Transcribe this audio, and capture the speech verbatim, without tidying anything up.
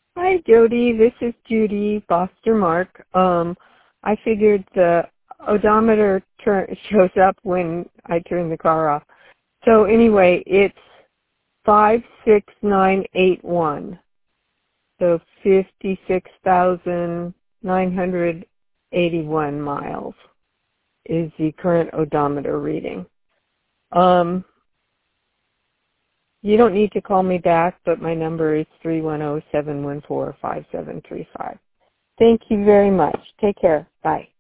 Hi, Jody. This is Judy Foster Mark. Um, I figured the odometer turn, shows up when I turn the car off. So anyway, it's five six nine eight one. So fifty-six thousand nine hundred eighty-one miles is the current odometer reading. Um, you don't need to call me back, but my number is three one zero, seven one four, five seven three five. Thank you very much. Take care. Bye.